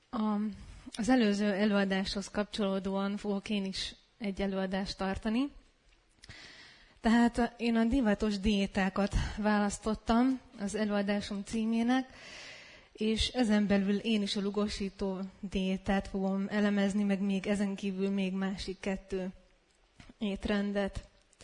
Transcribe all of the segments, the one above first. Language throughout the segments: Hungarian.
Az előző előadáshoz kapcsolódóan fogok én is egy előadást tartani. Tehát én a divatos diétákat választottam az előadásom címének, és ezen belül én is a lugosító diétát fogom elemezni, meg még ezen kívül még másik 2 étrendet.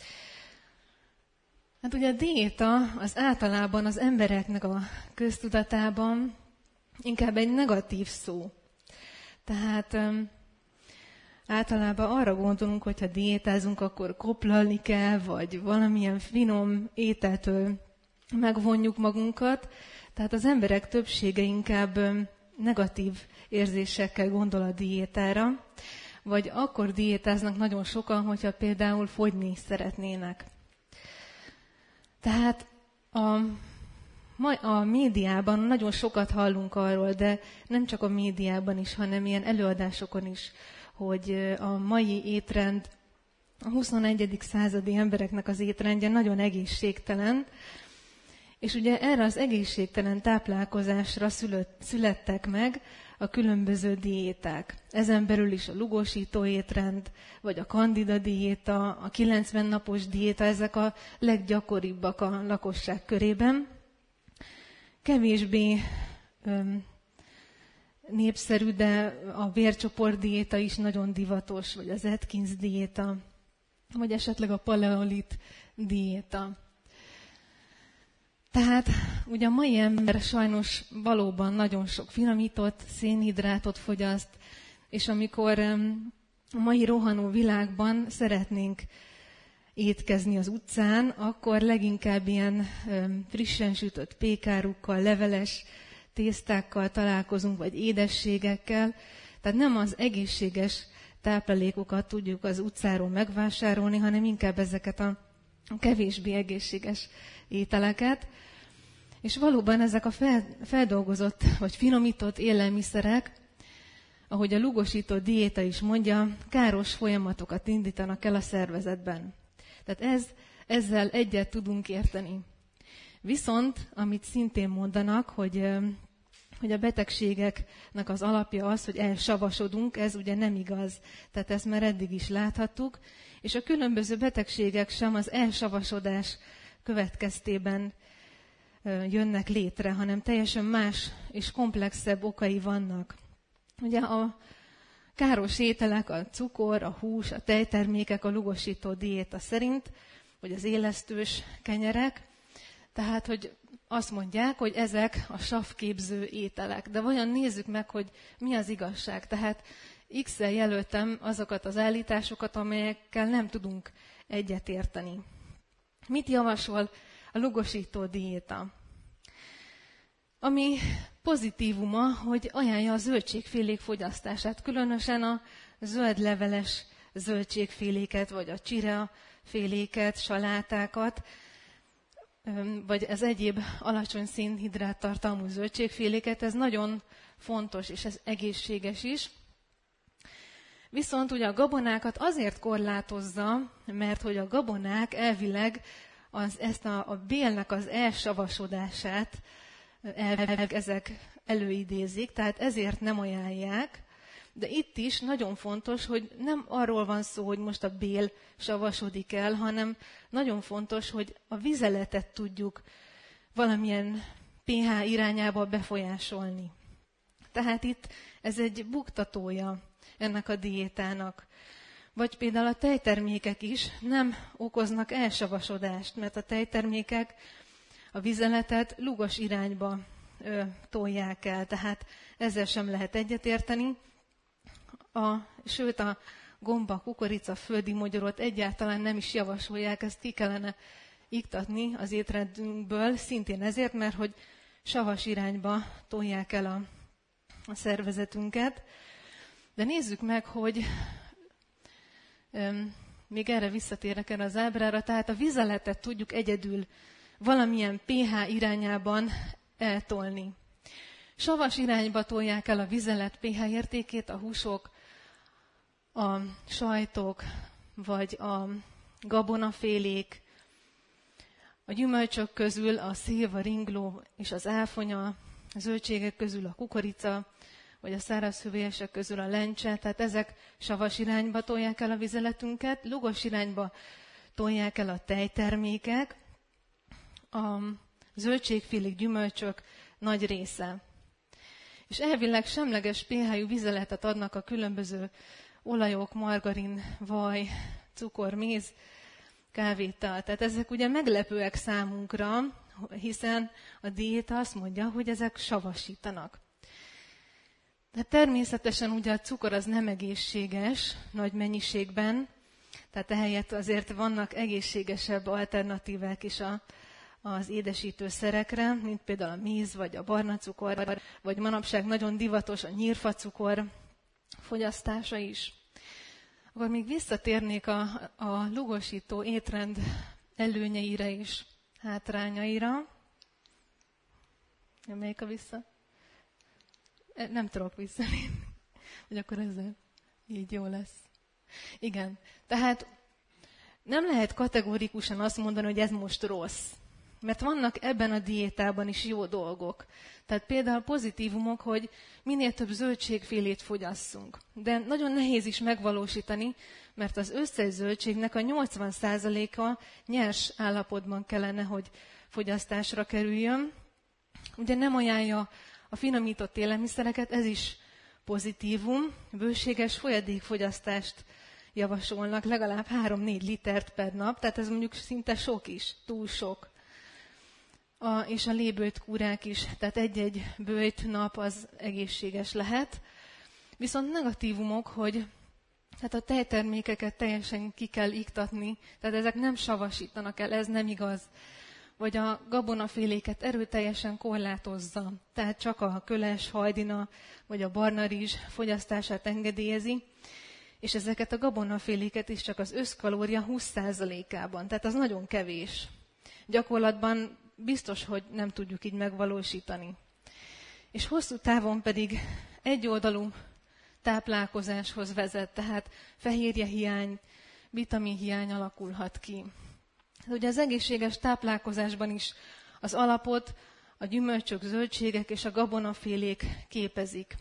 Hát ugye a diéta az általában az embereknek a köztudatában inkább egy negatív szó. Tehát általában arra gondolunk, hogy ha diétázunk, akkor koplalni kell, vagy valamilyen finom ételtől megvonjuk magunkat. Tehát az emberek többsége inkább negatív érzésekkel gondol a diétára, vagy akkor diétáznak nagyon sokan, hogyha például fogyni szeretnének. Tehát a médiában nagyon sokat hallunk arról, de nem csak a médiában is, hanem ilyen előadásokon is, hogy a mai étrend, a 21. századi embereknek az étrendje nagyon egészségtelen, és ugye erre az egészségtelen táplálkozásra születtek meg a különböző diéták. Ezen belül is a lugosító étrend, vagy a kandida diéta, a 90 napos diéta, ezek a leggyakoribbak a lakosság körében. Kevésbé népszerű, de a vércsoport diéta is nagyon divatos, vagy az Atkins diéta, vagy esetleg a paleolit diéta. Tehát ugye a mai ember sajnos valóban nagyon sok finomított szénhidrátot fogyaszt, és amikor a mai rohanó világban szeretnénk étkezni az utcán, akkor leginkább ilyen frissen sütött pékárukkal, leveles tésztákkal találkozunk, vagy édességekkel. Tehát nem az egészséges táplálékokat tudjuk az utcáról megvásárolni, hanem inkább ezeket a kevésbé egészséges ételeket. És valóban ezek a feldolgozott vagy finomított élelmiszerek, ahogy a lugosító diéta is mondja, káros folyamatokat indítanak el a szervezetben. Tehát ezzel egyet tudunk érteni. Viszont, amit szintén mondanak, hogy a betegségeknek az alapja az, hogy elsavasodunk, ez ugye nem igaz. Tehát ezt már eddig is láthattuk. És a különböző betegségek sem az elsavasodás következtében jönnek létre, hanem teljesen más és komplexebb okai vannak. Ugye a káros ételek, a cukor, a hús, a tejtermékek a lugosító diéta szerint, vagy az élesztős kenyerek, tehát, hogy azt mondják, hogy ezek a savképző ételek. De vajon nézzük meg, hogy mi az igazság. Tehát X-el jelöltem azokat az állításokat, amelyekkel nem tudunk egyetérteni. Mit javasol a lugosító diéta? Ami pozitívuma, hogy ajánlja a zöldségfélék fogyasztását, különösen a zöldleveles zöldségféléket, vagy a csireaféléket, salátákat, vagy az egyéb alacsony szénhidrát tartalmú zöldségféléket. Ez nagyon fontos, és ez egészséges is. Viszont ugye a gabonákat azért korlátozza, mert hogy a gabonák elvileg ezt a bélnek az elsavasodását ezek előidézik, tehát ezért nem ajánlják. De itt is nagyon fontos, hogy nem arról van szó, hogy most a bél savasodik el, hanem nagyon fontos, hogy a vizeletet tudjuk valamilyen pH irányába befolyásolni. Tehát itt ez egy buktatója ennek a diétának. Vagy például a tejtermékek is nem okoznak elsavasodást, mert a tejtermékek a vizeletet lugos irányba tolják el, tehát ezzel sem lehet egyetérteni. Sőt, a gomba, kukorica, földi mogyorot egyáltalán nem is javasolják, ezt ki kellene iktatni az étrendünkből, szintén ezért, mert hogy savas irányba tolják el a szervezetünket. De nézzük meg, hogy még erre visszatérek erre az ábrára, tehát a vizeletet tudjuk egyedül valamilyen pH irányában eltolni. Savas irányba tolják el a vizelet pH értékét a húsok, a sajtok, vagy a gabonafélék, a gyümölcsök közül a szilva, ringló és az áfonya, a zöldségek közül a kukorica, vagy a szárazhüvelyesek közül a lencse, tehát ezek savas irányba tolják el a vizeletünket, lugos irányba tolják el a tejtermékek, a zöldségfélék, gyümölcsök nagy része. És elvileg semleges pH-jú vizeletet adnak a különböző olajok, margarin, vaj, cukor, méz, kávétal. Tehát ezek ugye meglepőek számunkra, hiszen a diéta azt mondja, hogy ezek savasítanak. De természetesen ugye a cukor az nem egészséges nagy mennyiségben, tehát ehelyett azért vannak egészségesebb alternatívák is az édesítőszerekre, mint például a méz, vagy a barna cukor, vagy manapság nagyon divatos a nyírfacukor fogyasztása is. Akkor még visszatérnék a lugosító étrend előnyeire és hátrányaira. Melyik a vissza? Nem tudok visszalépni. Vagy akkor ezzel így jó lesz. Igen, tehát nem lehet kategórikusan azt mondani, hogy ez most rossz. Mert vannak ebben a diétában is jó dolgok. Tehát például pozitívumok, hogy minél több zöldségfélét fogyasszunk. De nagyon nehéz is megvalósítani, mert az összes zöldségnek a 80%-a nyers állapotban kellene, hogy fogyasztásra kerüljön. Ugye nem ajánlja a finomított élelmiszereket, ez is pozitívum. Bőséges folyadékfogyasztást javasolnak, legalább 3-4 litert per nap, tehát ez mondjuk szinte sok is, túl sok. És a lébőjt kúrák is, tehát egy-egy bőjt nap az egészséges lehet. Viszont negatívumok, hogy tehát a tejtermékeket teljesen ki kell iktatni, tehát ezek nem savasítanak el, ez nem igaz. Vagy a gabonaféléket erőteljesen korlátozza, tehát csak a köles, hajdina vagy a barna rizs fogyasztását engedélyezi, és ezeket a gabonaféléket is csak az összkalória 20%-ában, tehát az nagyon kevés. Gyakorlatban biztos, hogy nem tudjuk így megvalósítani. És hosszú távon pedig egyoldalú táplálkozáshoz vezet, tehát fehérjehiány, vitaminhiány alakulhat ki. Ugye az egészséges táplálkozásban is az alapot a gyümölcsök, zöldségek és a gabonafélék képezik.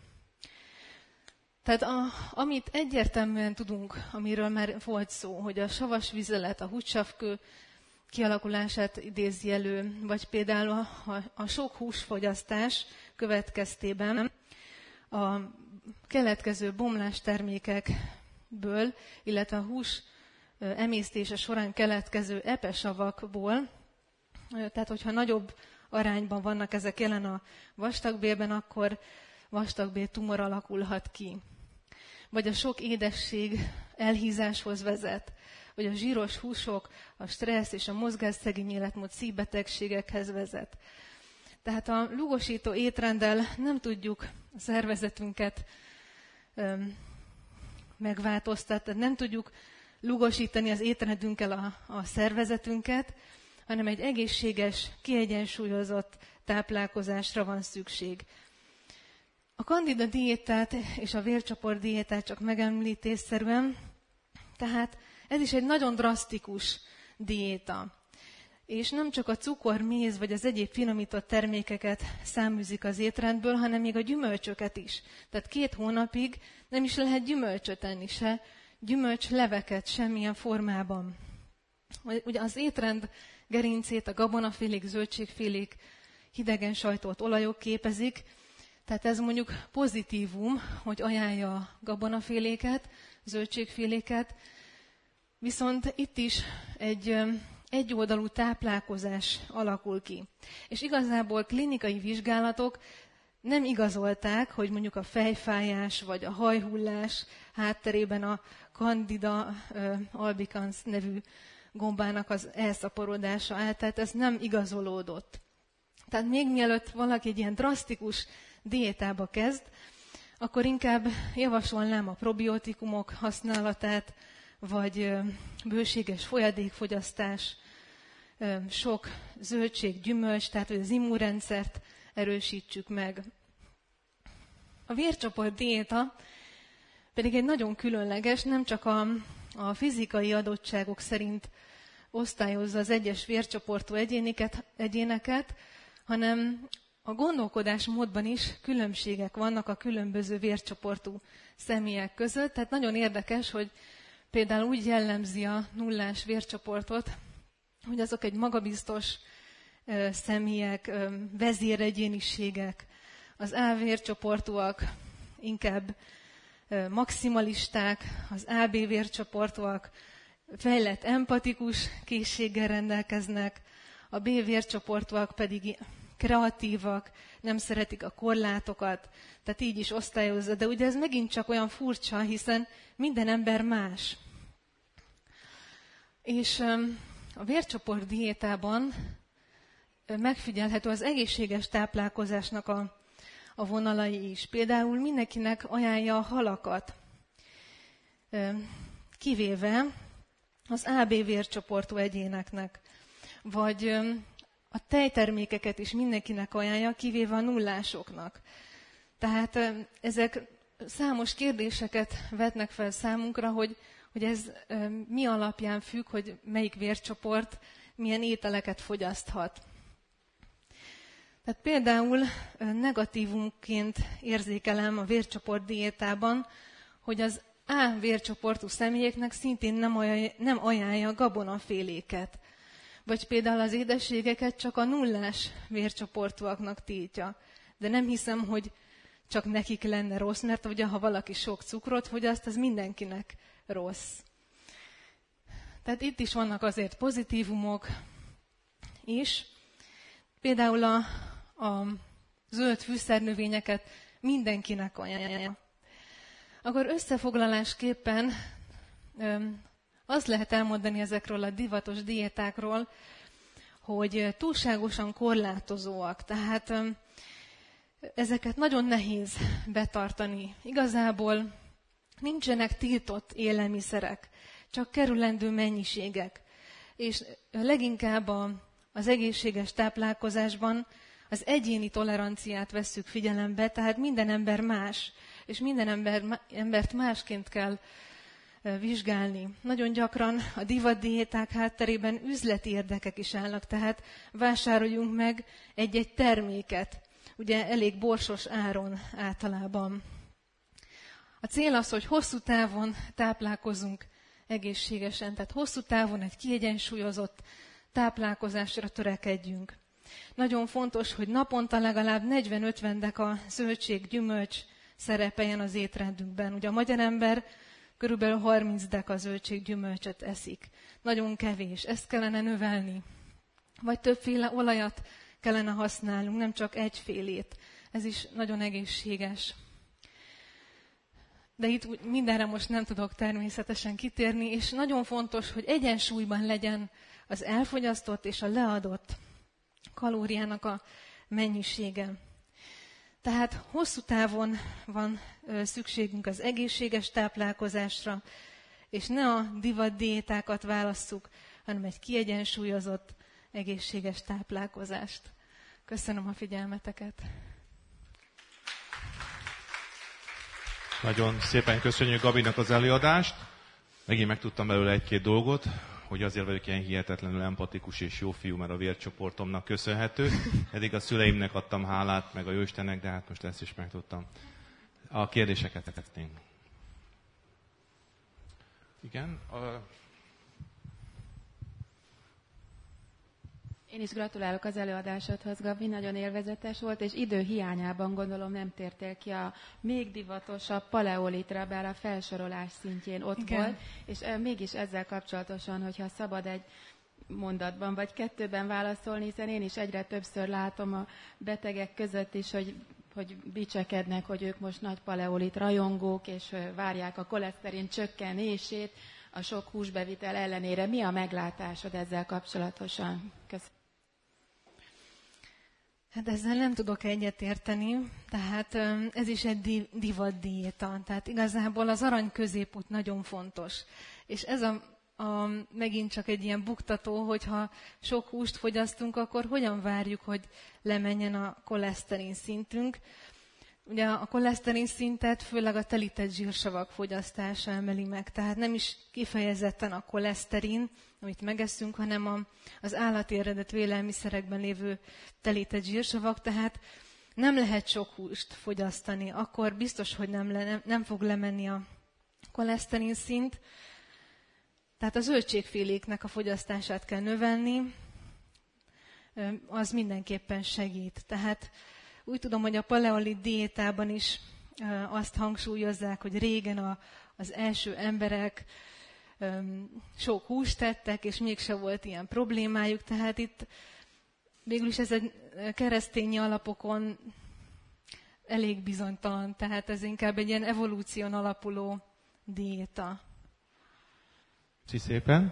Tehát amit egyértelműen tudunk, amiről már volt szó, hogy a savas vizelet, a hússavkő kialakulását idézi elő, vagy például a sok húsfogyasztás következtében a keletkező bomlástermékekből, illetve a hús emésztése során keletkező epesavakból, tehát hogyha nagyobb arányban vannak ezek jelen a vastagbélben, akkor vastagbél tumor alakulhat ki. Vagy a sok édesség elhízáshoz vezet, vagy a zsíros húsok, a stressz és a mozgásszegény életmód szívbetegségekhez vezet. Tehát a lugosító étrenddel nem tudjuk a szervezetünket megváltoztatni, nem tudjuk lugosítani az étrendünkkel a szervezetünket, hanem egy egészséges, kiegyensúlyozott táplálkozásra van szükség. A Candida diétát és a vércsoport diétát csak megemlítésszerűen, tehát ez is egy nagyon drasztikus diéta. És nem csak a cukor, méz vagy az egyéb finomított termékeket száműzik az étrendből, hanem még a gyümölcsöket is. Tehát 2 hónapig nem is lehet gyümölcsöt enni, se gyümölcsleveket semmilyen formában. Ugye az étrend gerincét a gabonafélék, zöldségfélék, hidegen sajtolt olajok képezik, tehát ez mondjuk pozitívum, hogy ajánlja a gabonaféléket, zöldségféléket, viszont itt is egy egyoldalú táplálkozás alakul ki. És igazából klinikai vizsgálatok nem igazolták, hogy mondjuk a fejfájás vagy a hajhullás hátterében a Candida albicans nevű gombának az elszaporodása áll, tehát ez nem igazolódott. Tehát még mielőtt valaki egy ilyen drasztikus diétába kezd, akkor inkább javasolnám a probiotikumok használatát, vagy bőséges folyadékfogyasztás, sok zöldség, gyümölcs, tehát hogy az immunrendszert erősítsük meg. A vércsoport diéta pedig egy nagyon különleges, nem csak a fizikai adottságok szerint osztályozza az egyes vércsoportú egyéneket, hanem A gondolkodásmódban is különbségek vannak a különböző vércsoportú személyek között, tehát nagyon érdekes, hogy például úgy jellemzi a nullás vércsoportot, hogy azok egy magabiztos személyek, vezéregyéniségek, az A vércsoportúak inkább maximalisták, az AB vércsoportúak fejlett empatikus készséggel rendelkeznek, a B vércsoportúak pedig kreatívak, nem szeretik a korlátokat, tehát így is osztályozza. De ugye ez megint csak olyan furcsa, hiszen minden ember más. És a vércsoport diétában megfigyelhető az egészséges táplálkozásnak a vonalai is. Például mindenkinek ajánlja a halakat, kivéve az AB vércsoportú egyéneknek. Vagy a tejtermékeket is mindenkinek ajánlja, kivéve a nullásoknak. Tehát ezek számos kérdéseket vetnek fel számunkra, hogy ez mi alapján függ, hogy melyik vércsoport milyen ételeket fogyaszthat. Tehát például negatívumként érzékelem a vércsoport diétában, hogy az A vércsoportú személyeknek szintén nem ajánlja a gabonaféléket. Vagy például az édességeket csak a nullás vércsoportúaknak tiltja. De nem hiszem, hogy csak nekik lenne rossz, mert ugye, ha valaki sok cukrot fogyaszt, az mindenkinek rossz. Tehát itt is vannak azért pozitívumok is. Például a zöld fűszernövényeket mindenkinek ajánlja. Akkor összefoglalásképpen azt lehet elmondani ezekről a divatos diétákról, hogy túlságosan korlátozóak, tehát ezeket nagyon nehéz betartani. Igazából nincsenek tiltott élelmiszerek, csak kerülendő mennyiségek. És leginkább az egészséges táplálkozásban az egyéni toleranciát vesszük figyelembe, tehát minden ember más, és minden embert másként kell vizsgálni. Nagyon gyakran a divatdiéták hátterében üzleti érdekek is állnak, tehát vásároljunk meg egy-egy terméket, ugye elég borsos áron általában. A cél az, hogy hosszú távon táplálkozunk egészségesen, tehát hosszú távon egy kiegyensúlyozott táplálkozásra törekedjünk. Nagyon fontos, hogy naponta legalább 40-50 deka zöldség, gyümölcs szerepeljen az étrendünkben. Ugye a magyar ember körülbelül 30 deka zöldség, gyümölcsöt eszik. Nagyon kevés, ezt kellene növelni. Vagy többféle olajat kellene használnunk, nem csak egyfélét. Ez is nagyon egészséges. De itt mindenre most nem tudok természetesen kitérni, és nagyon fontos, hogy egyensúlyban legyen az elfogyasztott és a leadott kalóriának a mennyisége. Tehát hosszú távon van szükségünk az egészséges táplálkozásra, és ne a divatdiétákat válasszuk, hanem egy kiegyensúlyozott, egészséges táplálkozást. Köszönöm a figyelmeteket! Nagyon szépen köszönjük Gabinak az előadást. Megint megtudtam belőle egy-két dolgot, hogy azért vagyok ilyen hihetetlenül empatikus és jó fiú, mert a vércsoportomnak köszönhető. Eddig a szüleimnek adtam hálát, meg a Jóistennek, de hát most ezt is megtudtam. A kérdéseket tettünk. Igen. Én is gratulálok az előadásodhoz, Gabi, nagyon élvezetes volt, és idő hiányában gondolom nem tértél ki a még divatosabb paleolitra, bár a felsorolás szintjén ott Igen. volt, és mégis ezzel kapcsolatosan, hogyha szabad egy mondatban vagy kettőben válaszolni, hiszen én is egyre többször látom a betegek között is, hogy bicsekednek, hogy ők most nagy paleolit rajongók, és várják a koleszterin csökkenését a sok húsbevitel ellenére. Mi a meglátásod ezzel kapcsolatosan? Köszönöm. Hát ezzel nem tudok egyetérteni, tehát ez is egy divatdiéta. Tehát igazából az arany középút nagyon fontos. És ez megint csak egy ilyen buktató, hogyha sok húst fogyasztunk, akkor hogyan várjuk, hogy lemenjen a koleszterin szintünk. Ugye a koleszterin szintet főleg a telített zsírsavak fogyasztása emeli meg, tehát nem is kifejezetten a koleszterin, amit megeszünk, hanem az állati eredetű élelmiszerekben lévő telített zsírsavak, tehát nem lehet sok húst fogyasztani, akkor biztos, hogy nem fog lemenni a koleszterin szint. Tehát a zöldségféléknek a fogyasztását kell növelni, az mindenképpen segít. Tehát úgy tudom, hogy a paleolit diétában is azt hangsúlyozzák, hogy régen az első emberek sok húst tettek, és mégse volt ilyen problémájuk. Tehát itt végül is ez egy keresztény alapokon elég bizonytalan, tehát ez inkább egy ilyen evolúción alapuló diéta. Köszönöm szépen.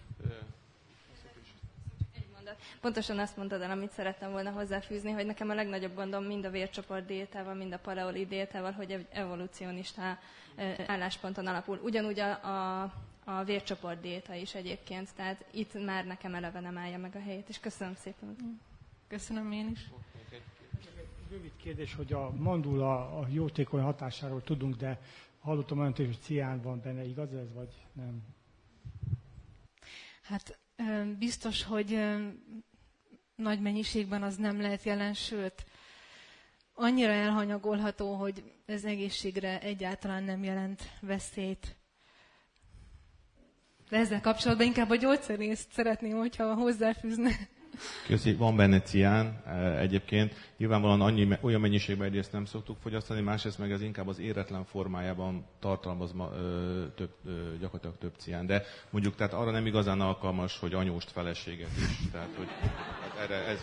Pontosan azt mondtad el, amit szerettem volna hozzáfűzni, hogy nekem a legnagyobb gondom mind a vércsoport diétával, mind a paleolit diétával, hogy egy evolúcionista állásponton alapul. Ugyanúgy a vércsoport diéta is egyébként, tehát itt már nekem eleve nem állja meg a helyét, és köszönöm szépen. Köszönöm én is. Rövid kérdés, hogy a mandula a jótékony hatásáról tudunk, de hallottam olyan, hogy cián van benne, igaz ez, vagy nem? Hát biztos, hogy nagy mennyiségben az nem lehet jelen, sőt, annyira elhanyagolható, hogy ez egészségre egyáltalán nem jelent veszélyt. De ezzel kapcsolatban inkább a gyógyszerészt szeretném, hogyha hozzáfűzne. Köszönöm, van benne cián egyébként. Nyilvánvalóan olyan mennyiségben egyrészt nem szoktuk fogyasztani, másrészt meg ez inkább az éretlen formájában tartalmaz gyakorlatilag több cián. De mondjuk tehát arra nem igazán alkalmas, hogy anyóst feleséget is. Tehát, hogy hát erre.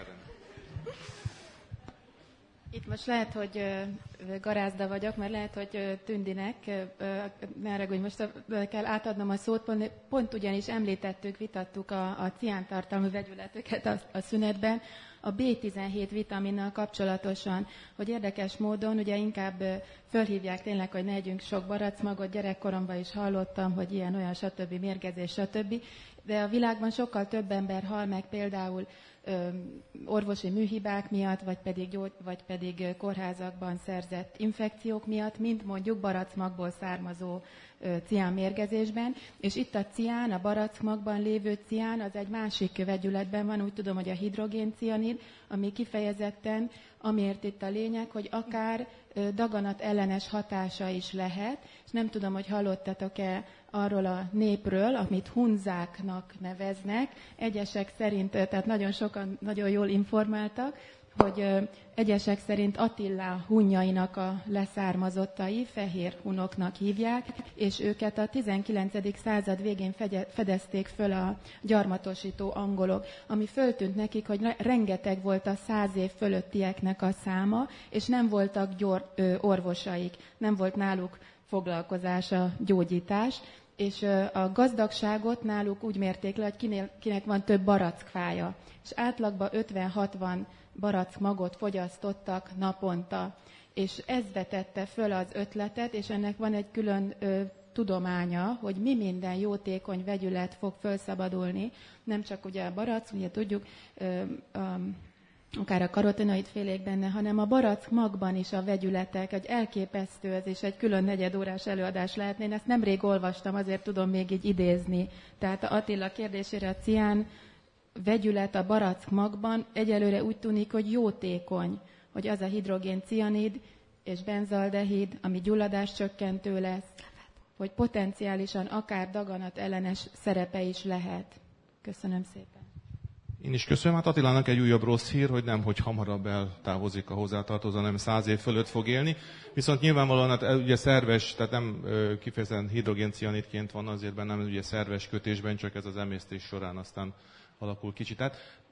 Itt most lehet, hogy garázda vagyok, mert lehet, hogy Tündinek, ne haragudj, most kell átadnom a szót, pont ugyanis említettük, vitattuk a ciántartalmú vegyületeket a szünetben, a B17 vitaminnal kapcsolatosan, hogy érdekes módon ugye inkább fölhívják tényleg, hogy ne együnk sok baracmagot, gyerekkoromban is hallottam, hogy ilyen, olyan, stb. Mérgezés, stb. De a világban sokkal több ember hal meg például orvosi műhibák miatt, vagy pedig kórházakban szerzett infekciók miatt, mint mondjuk baracmagból származó ciánmérgezésben, és itt a cián, a barackmagban lévő cián, az egy másik vegyületben van, úgy tudom, hogy a hidrogéncianid, ami kifejezetten, amiért itt a lényeg, hogy akár daganat ellenes hatása is lehet, és nem tudom, hogy hallottatok-e arról a népről, amit hunzáknak neveznek. Egyesek szerint, tehát nagyon sokan nagyon jól informáltak, hogy egyesek szerint Attila hunjainak a leszármazottai, fehér hunoknak hívják, és őket a 19. század végén fedezték föl a gyarmatosító angolok, ami föltűnt nekik, hogy rengeteg volt a 100 év fölöttieknek a száma, és nem voltak orvosaik, nem volt náluk foglalkozás a gyógyítás, és a gazdagságot náluk úgy mérték le, hogy kinek van több barackfája, és átlagban 50-60 barackmagot fogyasztottak naponta, és ez vetette föl az ötletet, és ennek van egy külön tudománya, hogy mi minden jótékony vegyület fog felszabadulni, nem csak ugye a barack, ugye tudjuk, akár a karotenoid félék benne, hanem a barackmagban is a vegyületek, egy elképesztő, ez is egy külön negyedórás előadás lehetne. Én ezt nemrég olvastam, azért tudom még így idézni. Tehát Attila kérdésére a cián vegyület a barackmagban egyelőre úgy tűnik, hogy jótékony, hogy az a hidrogén-cianid és benzaldehid, ami gyulladáscsökkentő lesz, hogy potenciálisan akár daganat ellenes szerepe is lehet. Köszönöm szépen. Én is köszönöm. Hát Attilának egy újabb rossz hír, hogy nem, hogy hamarabb eltávozik a hozzátartozó, hanem 100 év fölött fog élni. Viszont nyilvánvalóan hát ugye szerves, tehát nem kifejezetten hidrogéncianidként van azért bennem, ugye szerves kötésben, csak ez az emésztés során aztán alakul kicsit. Tehát